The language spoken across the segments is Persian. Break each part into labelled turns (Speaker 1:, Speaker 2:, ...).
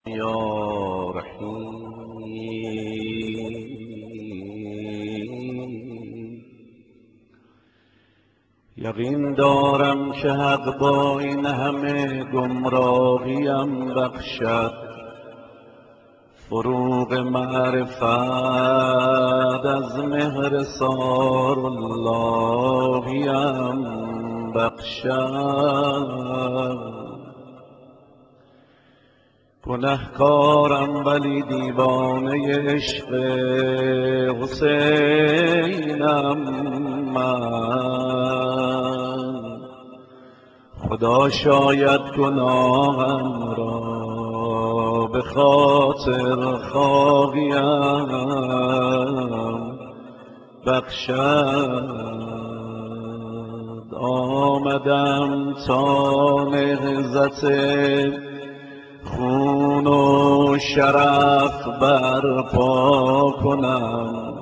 Speaker 1: یا رحیم یقین دارم که حق با این همه گمراهیم بخشد، فروغ معرفت از مهر سار اللهیم بخشد. گنهکارم ولی دیوانه عشق حسینم من، خدا شاید گناهم را به خاطر خواهیم بخشد. آمدم تا نهضت خون و شرف برپا کنم،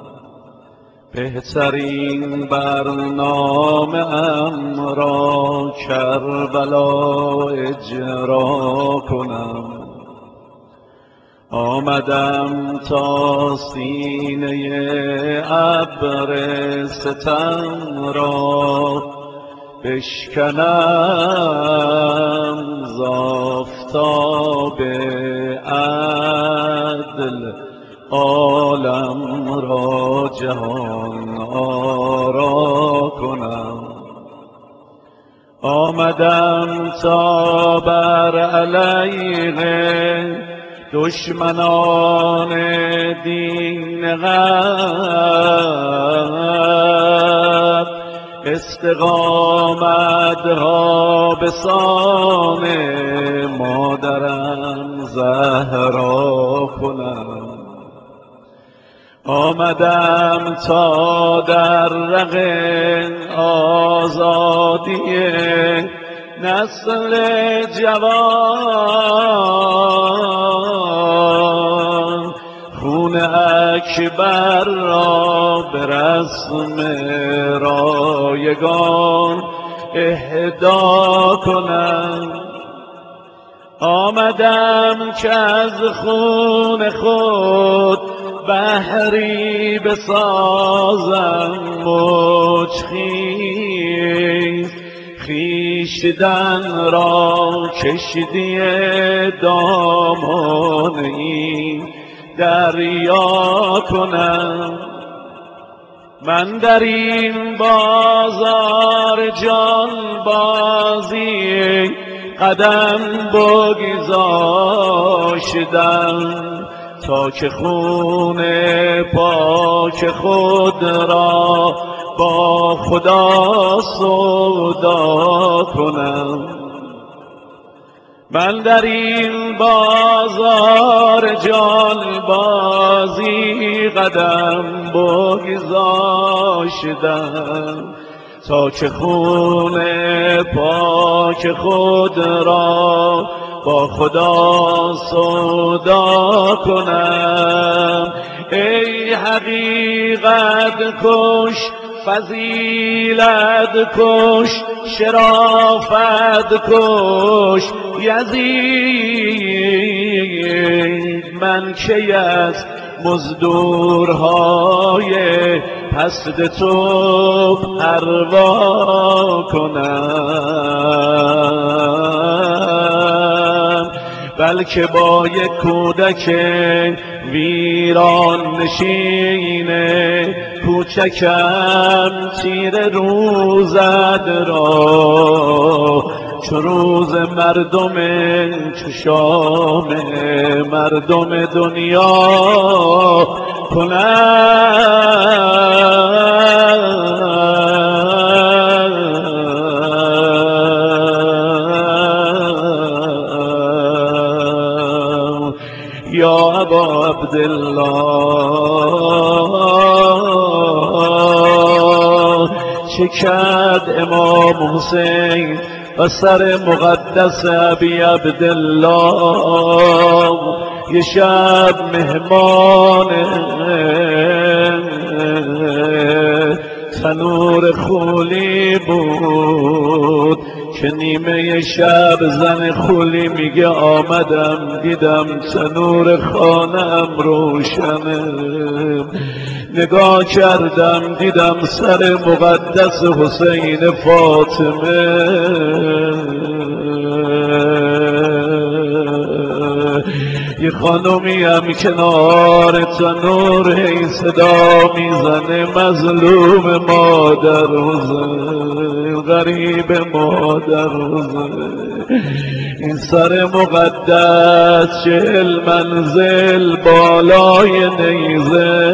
Speaker 1: بهترین برنامه ام را کربلا اجرا کنم. آمدم تا سینه ابر ستم را بشکنم، ز آفتاب عدل عالم را جهان آرا کنم. آمدم تا بر علیه دشمنان دین حق استقامت ها به سان مادرم زهرا کنم. آمدم تا در رق آزادی نسل جوان خون اکبر را به رسم رایگان اهدا کنم. آمدم که از خون خود بحری بسازم موجخیز، خویشتن را کشتی دامان این دریا کنم. من در این بازار جان بازی قدم بگذاشتم، تا که خون پاک خود را با خدا سودا کنم. من در این بازار جان بازی قدم بگذاشتم، تا که خون پاک خود را با خدا سودا کنم. ای حقیقت کش، فضیلت کش، شرافت کش یزید، من کی از مزدورهای پست تو پروا کنم، بلکه با یک کودک ویران نشینه کوچکم تیر روزد را، چو روز مردم چو شام مردم دنیا کنم. یا ابا عبدالله چه کرد امام حسین و سر مقدس ابی عبدالله؟ یه شب مهمان تنور خولی بود که نیمه شب زن خولی میگه آمدم دیدم تنور خانه‌ام روشنه، نگاه کردم دیدم سر مقدس حسین فاطمه، یه خانومی هم کنار تنور هی صدا میزنه مظلوم مادر حسین، غریب مادر حسین. این سر مقدس 40 منزل بالای نیزه،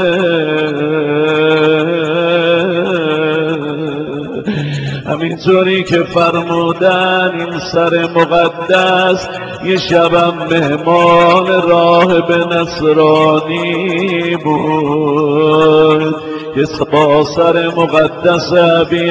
Speaker 1: همینطوری که فرمودن این سر مقدس یه شبم مهمان راهب نصرانی بود که با سر مقدس ابی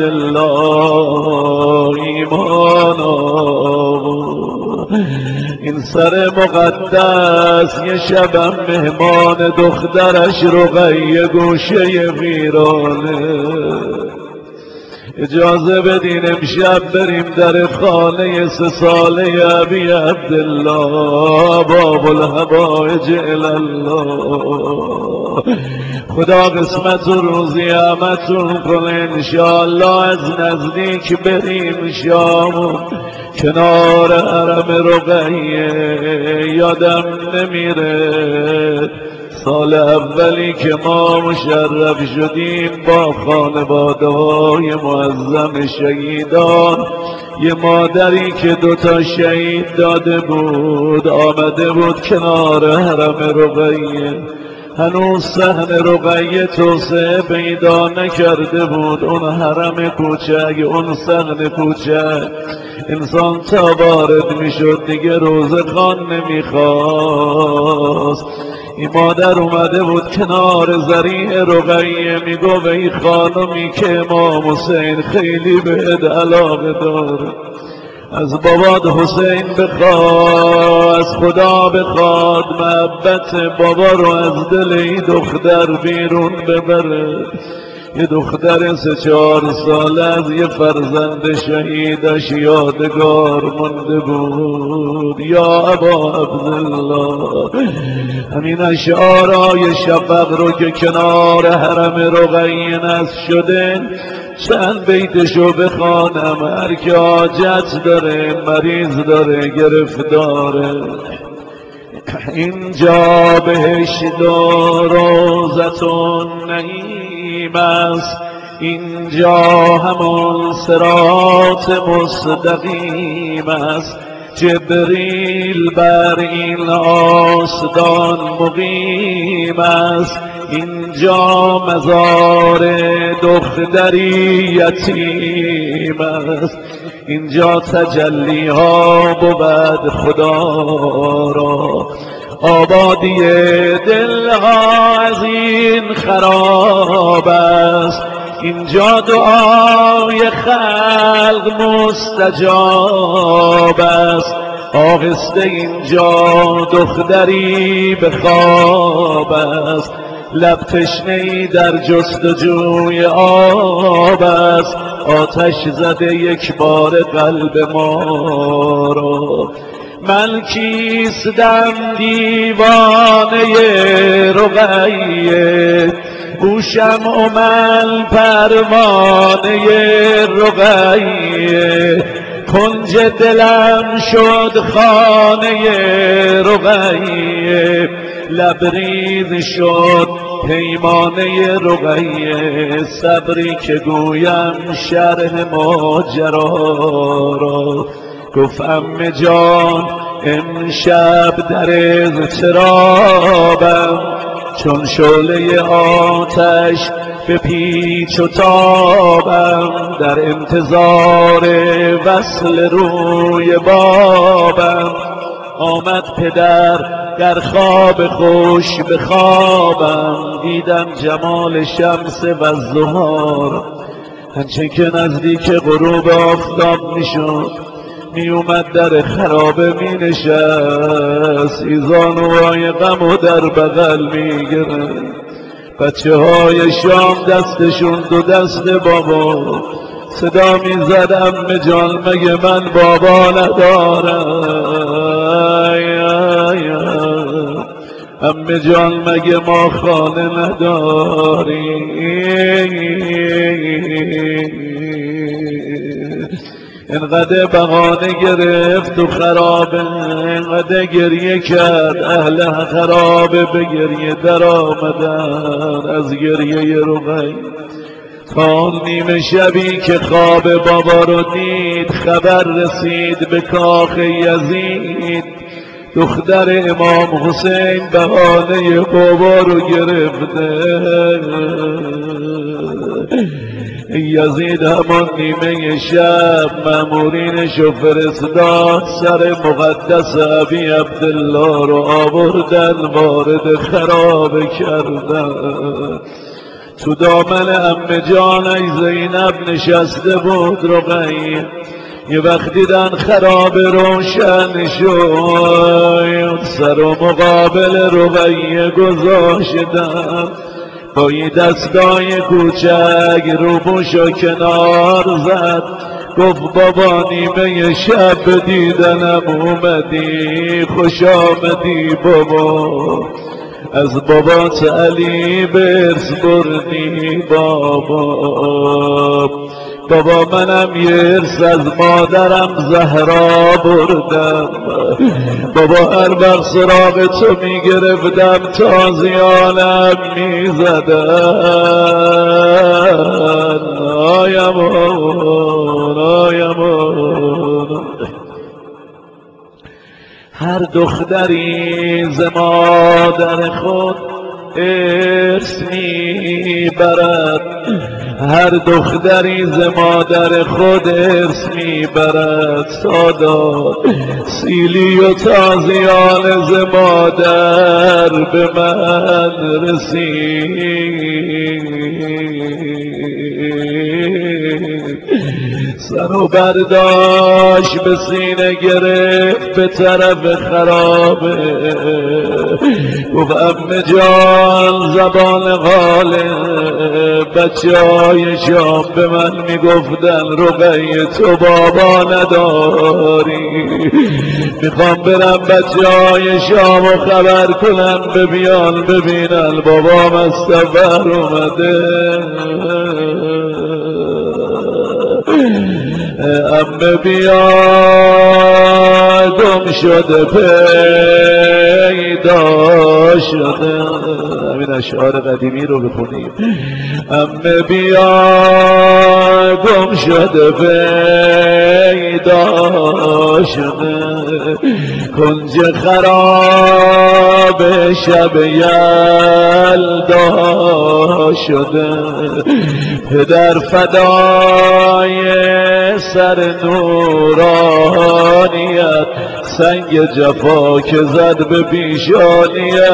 Speaker 1: عبدالله ایمان آورد. این سر مقدس یه شبم مهمان دخترش رقیه گوشه ویرانه. اجازه بدین امشب بریم در خانه 3 ساله ابی عبدالله باب الحوائج الله. خدا قسمت و روزیامتون کنه انشاءالله، از نزدیک بریم شام کنار حرم رقیه. یادم نمیره سال اولی که ما مشرف شدیم با خانواده‌های معظم شهیدان، یه مادری که 2 شهید داده بود آمده بود کنار حرم رقیه. هنوز صحن رقیه توسعه پیدا نکرده بود، اون حرم کوچک، اون صحن کوچک، انسان تا وارد میشد دیگه روزخوان نمیخواست. این مادر اومده بود کنار ذریع رقیه، میگو ای خانمی که امام حسین خیلی بهت علاقه داره، از بابات حسین بخواد، از خدا بخواد محبت بابا رو از دل این دختر بیرون ببره. یه دختر 3-4 ساله از یه فرزند شهیدش یادگار مونده بود. یا ابا عبدالله، همین اشعارای شفق رو که کنار حرم رقیه نصب شده چند بیتشو بخوانم، هر که حاجت داره، مریض داره، گرفتاره. اینجا بهشت و روضة نعیم است، اینجا همون صراط مستقیم است، جبریل بر این آستان مقیم است، اینجا مزار دختری یتیم است، اینجا تجلی ها بود خدا را، آبادی دل ها از این خراب است، اینجا دعای خلق مستجاب است، آهسته اینجا دختری به خواب است، لب تشنه‌ای در جستجوی آب است، آتش زده یک بار قلب ما را. من کیستم دیوانه رقیه، گوشم من پروانه رقیه، کنج دلم شد خانه رقیه، لبریز شد پیمانه رقیه، صبری که گویم شرح ماجرا را. گفت عمه جان امشب در اضطرابم، چون شعله آتش به پیچ و تابم، در انتظار وصل روی بابم. آمد پدر در خواب خوش به خوابم، دیدم جمال شمس و زهار، هنچه که نزدیک غروب آفتاب میشد می اومد در خرابه می نشست، ایزانوهای غم و در بغل می گرفت. بچه های شام دستشون 2 دست بابا، صدا میزد عمه جان مگه من بابا ندارم، عمه جان مگه ما خانه نداریم. انقدر بهانه گرفت و خرابه، انقدر گریه کرد اهل خرابه، به گریه در آمدن از گریه رقیه. تا نیمه شبی که خواب بابا رو دید، خبر رسید به کاخ یزید، دختر امام حسین بهانه بابا رو گرفته. یزید همان نیمه شب مامورینشو فرستاد، سر مقدس ابی عبدالله رو آوردن وارد خرابه کردن. تو دامن عمه جانش زینب نشسته بود رقیه. یه وقت دیدن خراب روشن شد، سر و مقابل رقیه گذاشتن، با این دستای کوچک روبوشو کنار زد، گفت بابا نیمه شب دیدنم اومدی، خوش آمدی بابا، از بابات علی برس بردی بابا، بابا منم یه ارث از مادرم زهرا بردم، بابا هر وقت سراغ تو میگرفتم تازیانم میزدن. آیمان آیمان. هر دختری ز مادر خود ارث میبرد، هر دختری ز مادر خود ارث میبرد، سادات سیلی و تازیان ز مادر به من رسید. سر و برداشت به سینه گرفت به طرف خرابه، گفت عمه جان زبان غاله، بچه های شام به من میگفتن رقیه تو بابا نداری، میخوام برم بچه های شام و خبر کنم ببیان ببینن بابام از سفر اومده. عمه بیا گم شده پیدا شده، همین اشعار قدیمی رو بخونیم. عمه بیا گم شده پیدا شده، کنج خراب شب یلدا شده، پدر فدای سر نورانیت، سنگ جفا که زد به پیشانیت،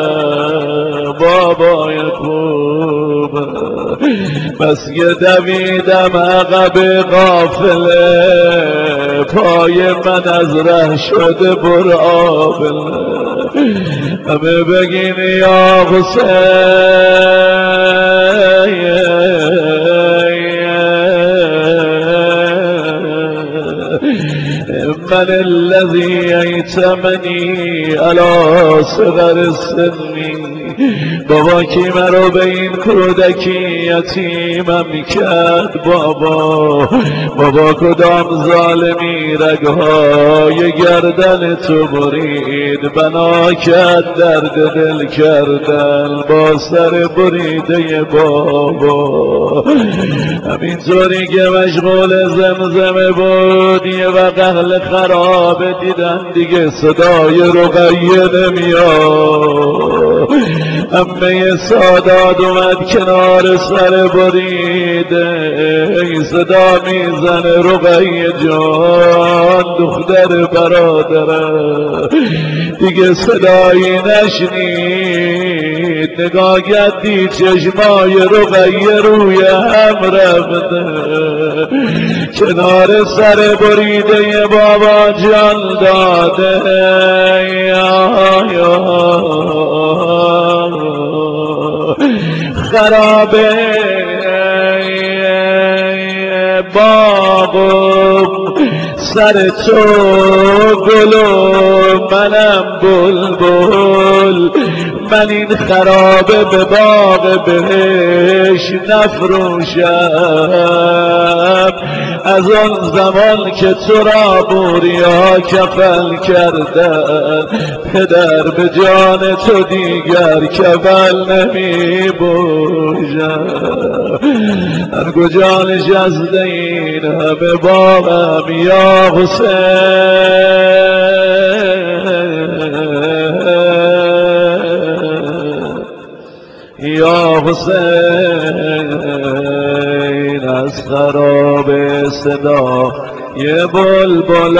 Speaker 1: بابا یعقوب بس یه دویدم عقب قافله، پای من از ره شده برآبله، همه بگین یا حسین، من الذي ایتمنی علی صغر سنی، بابا کی مرا به این کودکی یتیمم کرد، بابا کدام ظالمی رگهای گردن تو برید، بنا کرد درد دل کردن با سر بریده بابا. همینطوری که مشغول زمزمه بود، یه وقت اهل خرابه دیدن دیگه صدای رقیه نمیاد، عمه سادات اومد کنار سر بریده، این صدا میزنه رقیه جان دختر برادره، دیگه صدایی نشنید، نگاه کردی چشمای رقیه روی هم رفته، کنار سر بریده بابا جان داده. خرابه سر تو گل و منم بلبل، من این خرابه به باغ بهش نفروشم. از آن زمان که تو را بوریا کفل کردن، پدر به جان تو دیگر کفل نمی بوشم. هر کجا نشسته این همه باغم یا حسین، یا حسین. از خراب صدا یه بلبل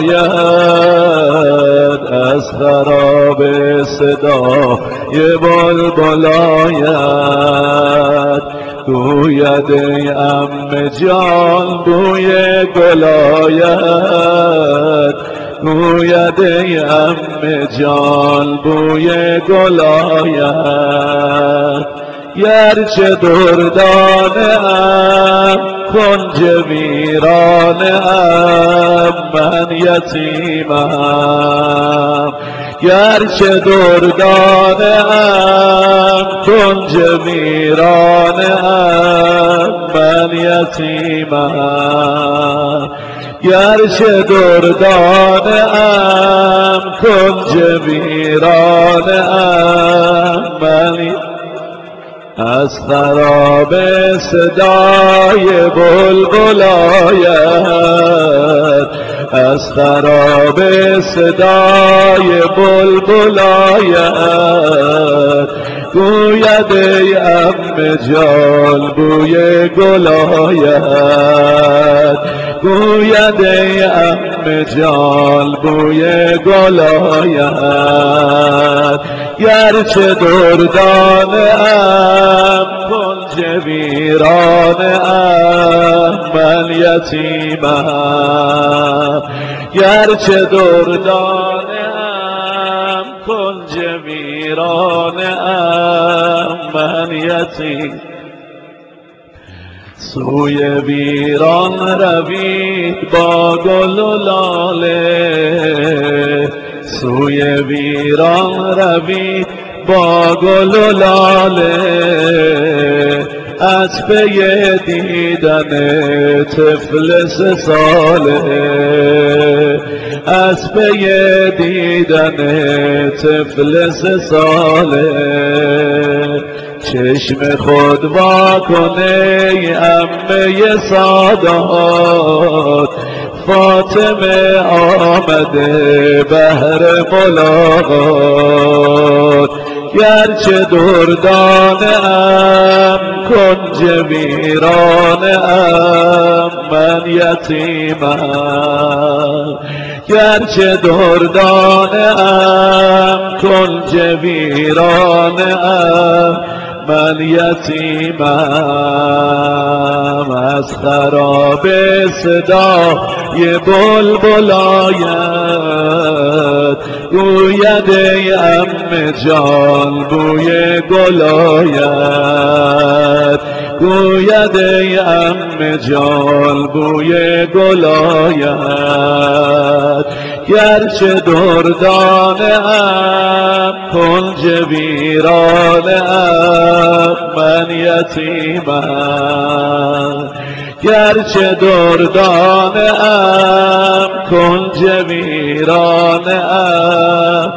Speaker 1: آید، از خراب صدا یه بلبل آید، گوید ای عمه جان بوی گل آید، گوید ای عمه جان بوی گل آید. گرچه دردانه ام کنج ویرانه ام من یتیمم، گرچه دردانه ام کنج ویرانه ام من یتیمم، گرچه دردانه ام کنج ویرانه ام من. از خراب صدای بلبل آید، از خراب صدای بلبل آید، گوید ای عمه جان بوی گل آید، گوید ای عمه جان بوی گل آید. گرچه دردانه ام کنج ویرانه ام من یتیمم، گرچه دردانه ام کنج ویرانه ام من یتیم. سوی ویران روید با گل و لاله، سوی ویران روید با گل و لاله، از پی دیدن طفل 3 ساله، از پی دیدن طفل 3 ساله. چشم خود وا کنه عمه سادات، فاطمه آمده بهر ملاقات، گرچه دردانه ام کنج ویرانه ام من یتیمم، گرچه دردانه ام کنج ویرانه ام من یتیمم. از خراب صدا یه بلبل آید، گوید ای عمه جان بوی گل آید، گوید ای عمه جان بوی گل آید. گرچه دردانه ام کنج ویرانه ام من یتیمم، گرچه دردانه ام کنج ویرانه ام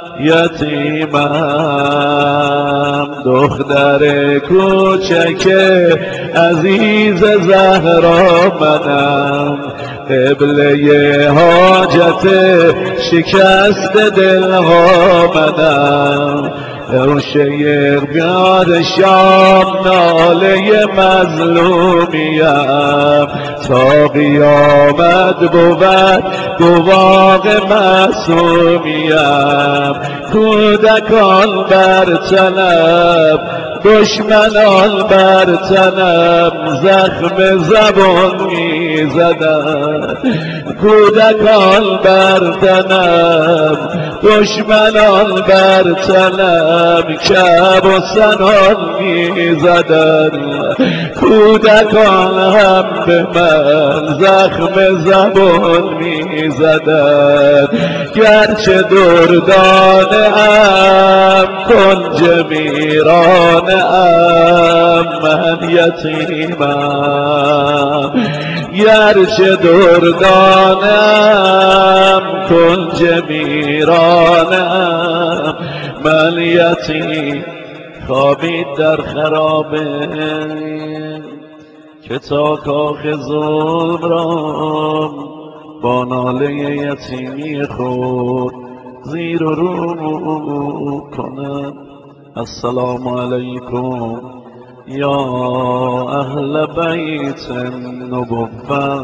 Speaker 1: یتیمم. دختر کوچک عزیز زهرا منم، قبله حاجت شکست دلها منم، شیخ بیاد شام ناله مظلومیم، تا قیامت بود گواق معصومیم. کودکان بر تنم دشمنان بر تنم زخم زبان میزدند، کودکان بر تنم دشمنان بر تنم کعب و سنان میزدند. کودکان هم به من زخم زبان می زدند، گرچه دردانه ام کنج میرانه ام من یتیمم، گرچه دردانه ام کنج میرانه ام من یتیم. خوابید در خرابه که تا کاخ ظلم را با ناله یتیمی خود زیر و رو کند. السلام علیکم یا اهل بیت النبوة،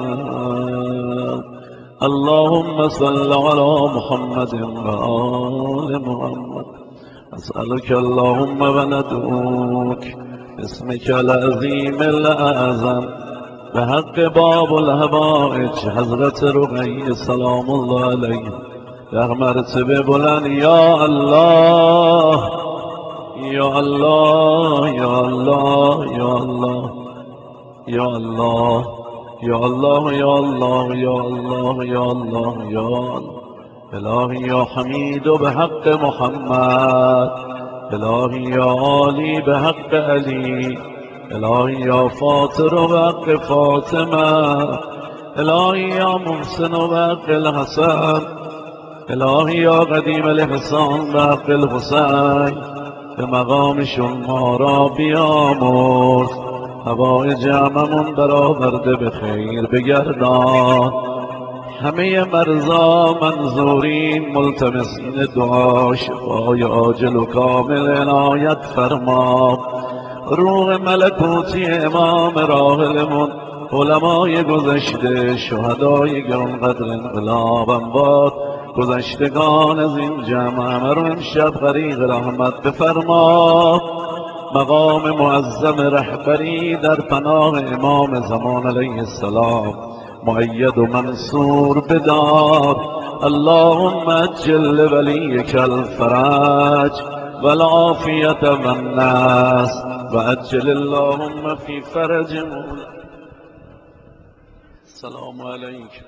Speaker 1: اللهم صل على محمد و آل محمد. أسألك اللهم وندعوك باسمك العظيم الأعظم بحق باب الهوائج حضرت رقیه سلام الله علیه در مرتبه بلند یا الله یا الله یا الله یا الله یا الله یا الله یا الله یا الله یا الله یا الله. الهی یا حمید بحق محمد، الهی یا عالی بحق علی، الهی یا فاطر بحق فاطمه، الهی یا محسن بحق الحسن، الهی یا قدیم الاحسان بحق الحسین. به مقامشون ما را بیامرز، هوای جمعمون برآورده به خیر بگردان. همه مرضا منظورین ملتمسین دعا شفای عاجل و کامل عنایت فرما. روح ملکوتی امام راحلمون، علمای گذشته، شهدای گرانقدر انقلاب انباد، گذشتگان از این جمع همه رو امشب غریق رحمت بفرما. مقام معظم رهبری در پناه امام زمان علیه السلام مؤید و منصور بدار. اللهم اجل ولیک الفرج والعافیت والنصر و اجل اللهم فی فرج مولا. السلام علیکم.